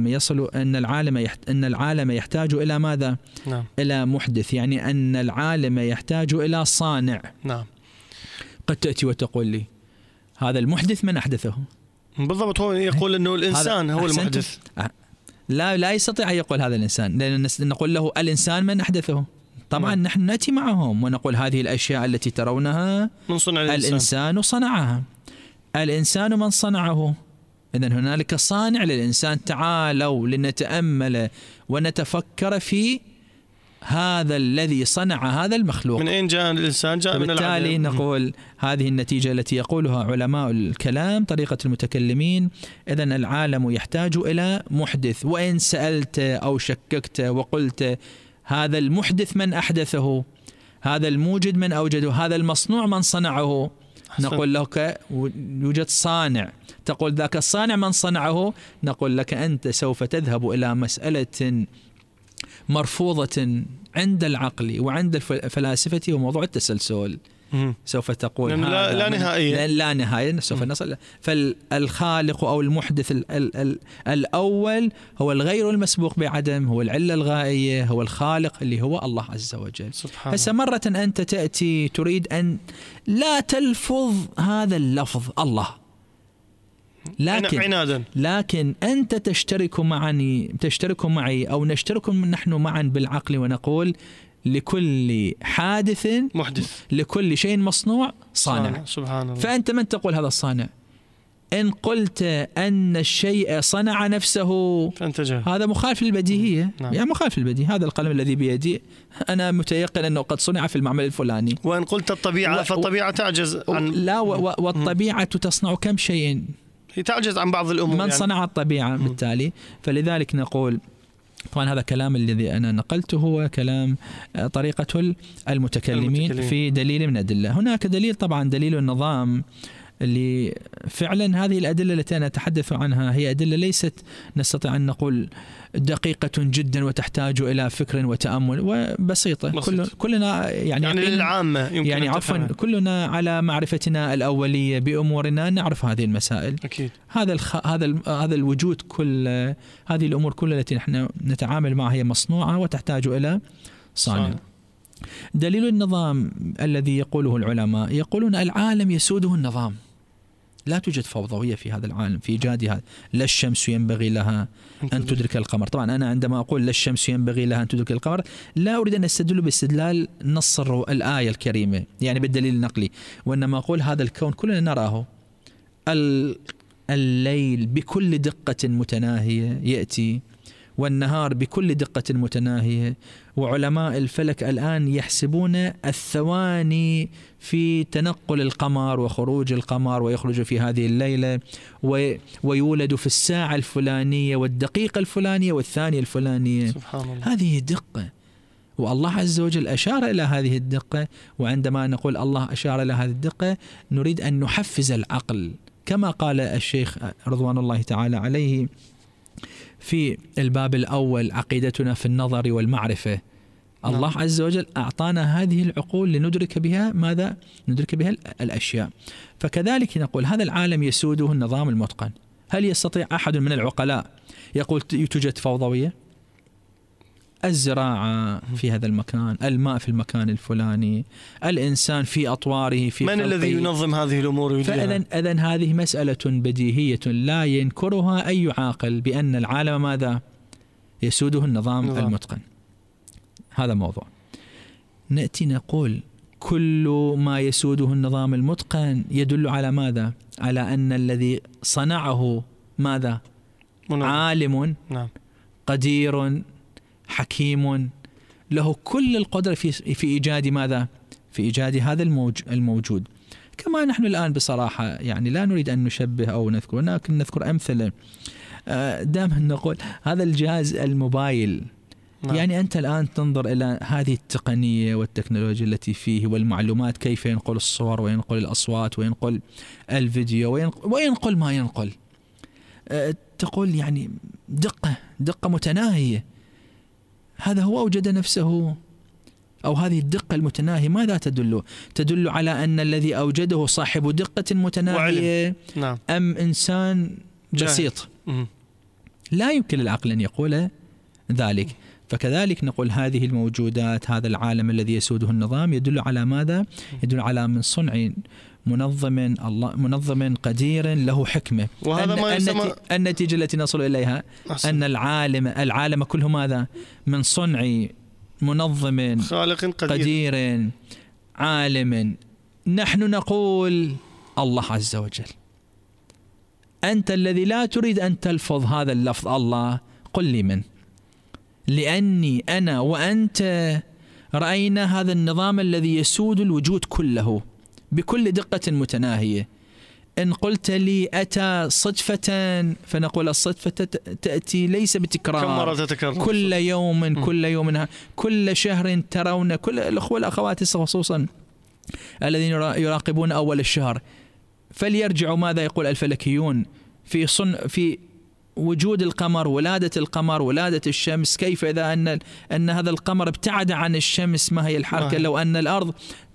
العالم يحتاج إلى ماذا؟ نعم. إلى محدث، يعني أن العالم يحتاج إلى صانع. نعم. قد تأتي وتقول لي هذا المحدث من أحدثه؟ بالضبط، هو يقول أنه الإنسان هو المحدث. لا يستطيع أن يقول هذا الإنسان، لأن نقول له الإنسان من أحدثه. طبعا نحن نأتي معهم ونقول هذه الأشياء التي ترونها من صنع الإنسان صنعها. الإنسان من صنعه؟ إذن هنالك صانع للإنسان. تعالوا لنتأمل ونتفكر في هذا الذي صنع هذا المخلوق. من أين جاء الإنسان؟ جاء من العدم. بالتالي نقول هذه النتيجة التي يقولها علماء الكلام طريقة المتكلمين. إذن العالم يحتاج إلى محدث. وإن سألت أو شككت وقلت هذا المحدث من أحدثه؟ هذا الموجد من أوجده؟ هذا المصنوع من صنعه؟ نقول لك يوجد صانع. تقول ذاك الصانع من صنعه؟ نقول لك أنت سوف تذهب إلى مسألة مرفوضة عند العقل وعند الفلاسفة وموضوع التسلسل. سوف تقول لا نهائية، لا نهاية. سوف نصل. فالخالق أو المحدث الأول هو الغير المسبوق بعدم، هو العلة الغائية، هو الخالق اللي هو الله عز وجل. هسه مرة أنت تأتي تريد أن لا تلفظ هذا اللفظ الله، لكن أنت تشترك معي أو نشترك نحن معا بالعقل ونقول لكل حادث محدث، لكل شيء مصنوع صانع. سبحان الله. فأنت من تقول هذا الصانع؟ إن قلت أن الشيء صنع نفسه فأنت جاهل. هذا مخالف للبديهية. نعم. يعني مخالف للبديهية. هذا القلم الذي بيدي أنا متيقن أنه قد صنع في المعمل الفلاني. وإن قلت الطبيعة فالطبيعة تعجز عن والطبيعة تصنع كم شيء، هي تعجز عن بعض الأمور. من صنع الطبيعة بالتالي. فلذلك نقول طبعا هذا كلام الذي أنا نقلته هو كلام طريقة المتكلمين في دليل من الأدلة. هناك دليل طبعا دليل النظام اللي فعلا هذه الأدلة التي أنا أتحدث عنها هي أدلة ليست نستطيع أن نقول دقيقة جدا وتحتاج إلى فكر وتأمل وبسيطة. كلنا يعني للعامة يعني عفوا كلنا على معرفتنا الأولية بأمورنا نعرف هذه المسائل. أكيد. هذا الوجود كل هذه الأمور كلها التي نحن نتعامل معها هي مصنوعة وتحتاج إلى صانع. دليل النظام الذي يقوله العلماء يقولون العالم يسوده النظام، لا توجد فوضوية في هذا العالم في إيجادها. لا الشمس ينبغي لها أن تدرك القمر. طبعا أنا عندما أقول لا الشمس ينبغي لها أن تدرك القمر لا أريد أن أستدل باستدلال نص الآية الكريمة يعني بالدليل النقلي، وإنما أقول هذا الكون كلنا نراه. الليل بكل دقة متناهية يأتي، والنهار بكل دقة متناهية، وعلماء الفلك الآن يحسبون الثواني في تنقل القمر وخروج القمر، ويخرج في هذه الليلة ويولد في الساعة الفلانية والدقيقة الفلانية والثانية الفلانية. سبحان الله. هذه دقة، والله عز وجل أشار إلى هذه الدقة. وعندما نقول الله أشار إلى هذه الدقة نريد أن نحفز العقل كما قال الشيخ رضوان الله تعالى عليه في الباب الأول عقيدتنا في النظر والمعرفة. الله عز وجل أعطانا هذه العقول لندرك بها ماذا؟ ندرك بها الأشياء. فكذلك نقول هذا العالم يسوده النظام المتقن. هل يستطيع أحد من العقلاء يقول توجد فوضوية؟ الزراعة في هذا المكان، الماء في المكان الفلاني، الإنسان في أطواره في من الذي ينظم هذه الأمور؟ فإذن هذه مسألة بديهية لا ينكرها أي عاقل بأن العالم ماذا؟ يسوده النظام المتقن. هذا موضوع. نأتي نقول كل ما يسوده النظام المتقن يدل على ماذا؟ على أن الذي صنعه ماذا؟ عالم قدير حكيم له كل القدرة في إيجاد ماذا؟ في إيجاد هذا الموجود. كما نحن الآن بصراحة يعني لا نريد أن نشبه أو نذكر، ولكن نذكر أمثلة. دائما نقول هذا الجهاز الموبايل، يعني أنت الآن تنظر إلى هذه التقنية والتكنولوجيا التي فيه والمعلومات، كيف ينقل الصور وينقل الأصوات وينقل الفيديو وينقل ما ينقل. تقول يعني دقة متناهية. هذا هو أوجد نفسه، أو هذه الدقة المتناهية ماذا تدل؟ تدل على أن الذي أوجده صاحب دقة متناهية نعم. أم إنسان بسيط؟ لا يمكن للعقل أن يقول ذلك. فكذلك نقول هذه الموجودات، هذا العالم الذي يسوده النظام يدل على ماذا؟ يدل على من صنع منظم قدير له حكمة. وهذا ما يسمى النتيجة التي نصل إليها أن العالم كله ماذا؟ من صنع منظم خالق قدير عالم. نحن نقول الله عز وجل. أنت الذي لا تريد أن تلفظ هذا اللفظ الله، قل لي من؟ لأني أنا وأنت رأينا هذا النظام الذي يسود الوجود كله بكل دقة متناهية. إن قلت لي أتى صدفة، فنقول الصدفة تأتي ليس بتكرار، كم مرة تتكرر؟ كل يوم كل شهر ترون، كل الأخوة والأخوات خصوصا الذين يراقبون أول الشهر فليرجعوا ماذا يقول الفلكيون في وجود القمر، ولادة القمر، ولادة الشمس، كيف إذا أن هذا القمر ابتعد عن الشمس ما هي الحركة؟ لو أن الأرض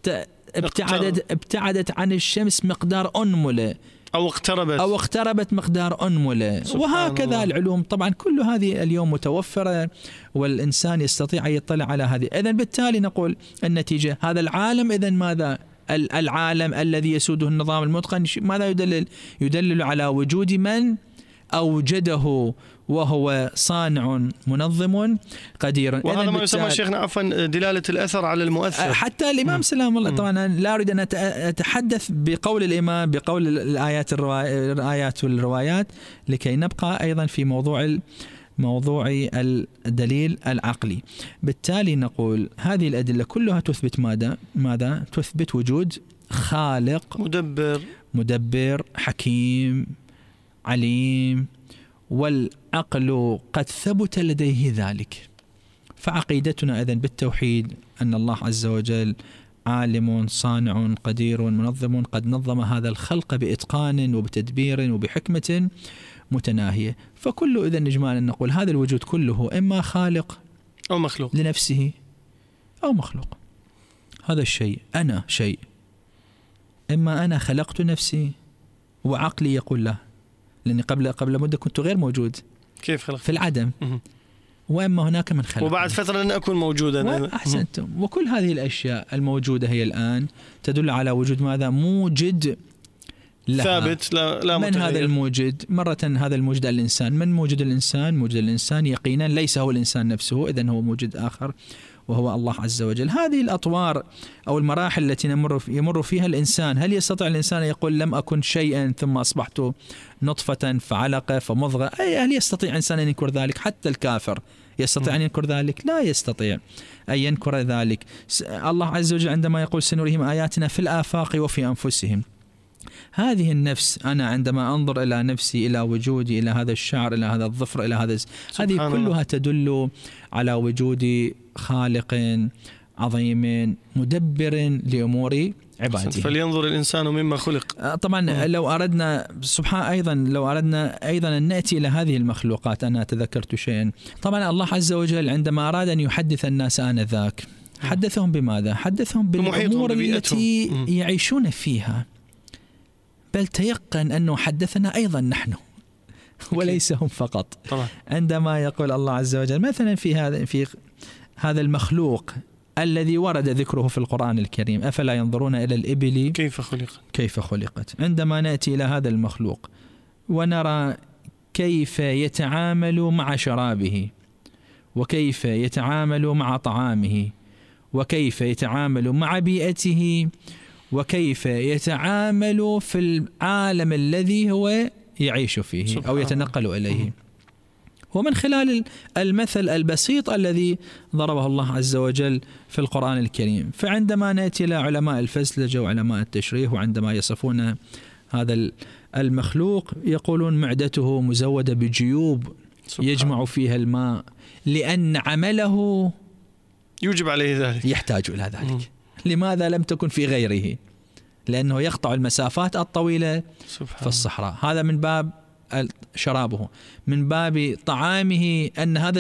ابتعدت عن الشمس مقدار أنملة أو اقتربت مقدار أنملة. وهكذا العلوم طبعا كل هذه اليوم متوفرة، والإنسان يستطيع أن يطلع على هذه. إذن بالتالي نقول النتيجة هذا العالم، إذن ماذا؟ العالم الذي يسوده النظام المتقن ماذا يدلل على وجود من أوجده، وهو صانع منظم قدير. وهذا ما يسمى شيخنا عفوا دلالة الأثر على المؤثر. حتى الإمام سلام الله، طبعا لا أريد أن أتحدث بقول الإمام بقول الآيات والروايات، لكي نبقى أيضا في موضوع الدليل العقلي. بالتالي نقول هذه الأدلة كلها تثبت ماذا؟ تثبت وجود خالق مدبر حكيم عليم، والعقل قد ثبت لديه ذلك. فعقيدتنا إذن بالتوحيد أن الله عز وجل عالم صانع قدير منظم، قد نظم هذا الخلق بإتقان وبتدبير وبحكمة متناهية. فكل إذن إجمالا نقول هذا الوجود كله إما خالق أو مخلوق لنفسه أو مخلوق. هذا الشيء أنا شيء، إما أنا خلقت نفسي وعقلي يقول له، لأني قبل مدة كنت غير موجود، كيف خلقت؟ في العدم. وإما هناك من خلق، وبعد فترة لن أكون موجودا. أحسنتم. وكل هذه الأشياء الموجودة هي الآن تدل على وجود ماذا؟ موجد لها، ثابت لا من متغير. هذا الموجد؟ مرة هذا الموجد الإنسان. من موجد الإنسان؟ موجد الإنسان يقينا ليس هو الإنسان نفسه، إذن هو موجد آخر وهو الله عز وجل. هذه الأطوار أو المراحل التي يمر فيها الإنسان، هل يستطيع الإنسان يقول لم أكن شيئا ثم أصبحت نطفة فعلقة فمضغة؟ هل يستطيع إنسان أن ينكر ذلك؟ حتى الكافر يستطيع أن ينكر ذلك؟ لا يستطيع أن ينكر ذلك. الله عز وجل عندما يقول سنريهم آياتنا في الآفاق وفي أنفسهم، هذه النفس، أنا عندما أنظر إلى نفسي، إلى وجودي، إلى هذا الشعر، إلى هذا الظفر، إلى هذا، هذه كلها تدل على وجود خالق عظيم مدبر لأمور عباده. فلينظر الإنسان مما خلق. طبعا لو أردنا أيضا أن نأتي إلى هذه المخلوقات، أنا تذكرت شيئا. طبعا الله عز وجل عندما أراد أن يحدث الناس آنذاك حدثهم بماذا؟ حدثهم بالأمور التي يعيشون فيها، بل تيقن أنه حدثنا أيضا نحن وليس هم فقط. طبعا. عندما يقول الله عز وجل مثلا في هذا المخلوق الذي ورد ذكره في القرآن الكريم، أفلا ينظرون إلى الإبل كيف خلقت. عندما نأتي إلى هذا المخلوق ونرى كيف يتعامل مع شرابه، وكيف يتعامل مع طعامه، وكيف يتعامل مع بيئته، وكيف يتعامل في العالم الذي هو يعيش فيه أو يتنقل إليه، ومن خلال المثل البسيط الذي ضربه الله عز وجل في القرآن الكريم. فعندما نأتي إلى علماء الفسلجة وعلماء التشريح، وعندما يصفون هذا المخلوق يقولون معدته مزودة بجيوب يجمع فيها الماء، لأن عمله يوجب عليه ذلك، يحتاج إلى ذلك. لماذا لم تكن في غيره؟ لأنه يقطع المسافات الطويلة في الصحراء. هذا من باب شرابه، من باب طعامه، أن هذا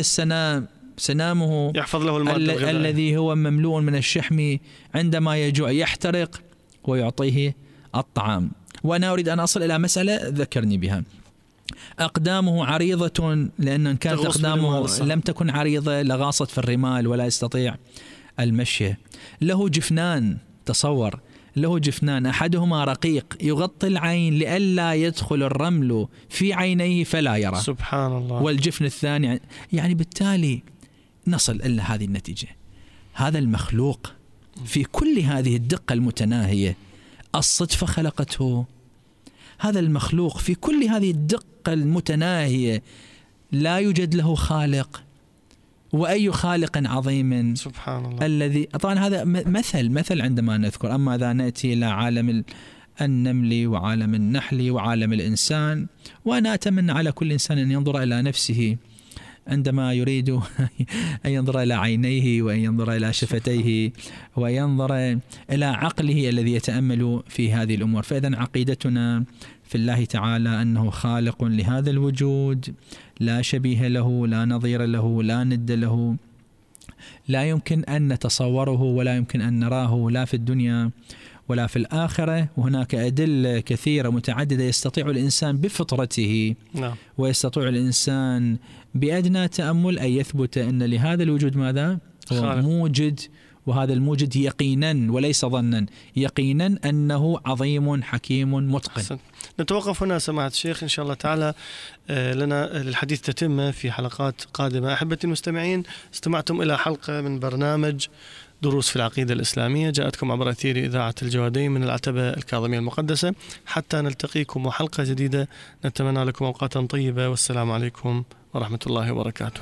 سنامه يحفظ له الماء الذي هو مملوء من الشحم، عندما يجوع يحترق ويعطيه الطعام. وأنا أريد أن أصل إلى مسألة ذكرني بها. أقدامه عريضة، لأن إن كانت أقدامه لم تكن عريضة لغاصت في الرمال ولا يستطيع المشي. له جفنان، تصور، له جفنان، أحدهما رقيق يغطي العين لئلا يدخل الرمل في عينيه فلا يرى، سبحان الله، والجفن الثاني. يعني بالتالي نصل إلى هذه النتيجة. هذا المخلوق في كل هذه الدقة المتناهية الصدفة خلقته. هذا المخلوق في كل هذه الدقة المتناهية لا يوجد له خالق، وأي خالق عظيم سبحان الله. الذي طبعا هذا مثل عندما نذكر. أما إذا نأتي إلى عالم النمل وعالم النحل وعالم الإنسان، وأنا أتمنى على كل إنسان أن ينظر إلى نفسه عندما يريد أن ينظر إلى عينيه، وأن ينظر إلى شفتيه، وينظر إلى عقله الذي يتأمل في هذه الأمور. فإذا عقيدتنا في الله تعالى أنه خالق لهذا الوجود، لا شبيه له، لا نظير له، لا ند له، لا يمكن أن نتصوره ولا يمكن أن نراه لا في الدنيا ولا في الآخرة. وهناك أدلة كثيرة متعددة يستطيع الإنسان بفطرته ويستطيع الإنسان بأدنى تأمل أن يثبت أن لهذا الوجود ماذا؟ هو موجد، وهذا الموجد يقينا وليس ظنا، يقينا أنه عظيم حكيم متقن. حسن. نتوقف هنا سماحة الشيخ، إن شاء الله تعالى لنا للحديث تتمة في حلقات قادمة. أحبتي المستمعين، استمعتم إلى حلقة من برنامج دروس في العقيدة الإسلامية، جاءتكم عبر أثير إذاعة الجوادين من العتبة الكاظمية المقدسة. حتى نلتقيكم وحلقة جديدة، نتمنى لكم أوقاتا طيبة، والسلام عليكم ورحمة الله وبركاته.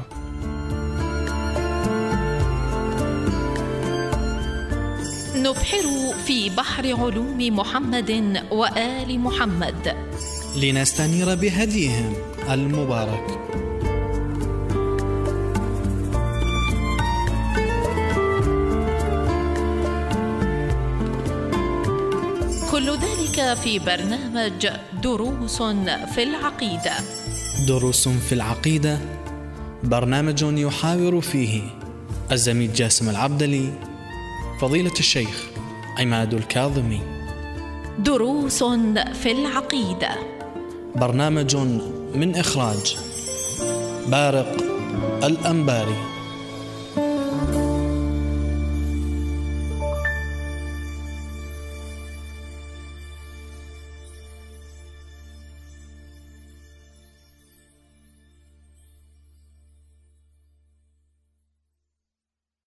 نبحر في بحر علوم محمد وآل محمد لنستنير بهديهم المبارك. كل ذلك في برنامج دروس في العقيدة. دروس في العقيدة، برنامج يحاور فيه الزميل جاسم العبدلي، فضيلة الشيخ عماد الكاظمي. دروس في العقيدة، برنامج من إخراج بارق الأنباري.